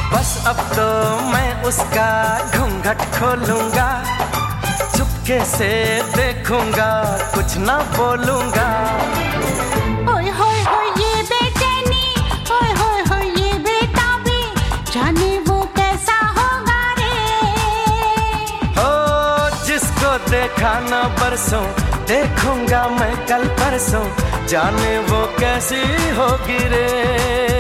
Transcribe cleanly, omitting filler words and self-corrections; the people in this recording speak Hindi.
बस अब तो मैं उसका घूंघट खोलूंगा, चुपके से देखूंगा, कुछ ना बोलूंगा। ओए होए होए ये बेचैनी, ओए होए होए ये बेताबी, जाने वो कैसा होगा रे। हो जिसको देखा ना बरसों, देखूंगा मैं कल परसों, जाने वो कैसी होगी रे।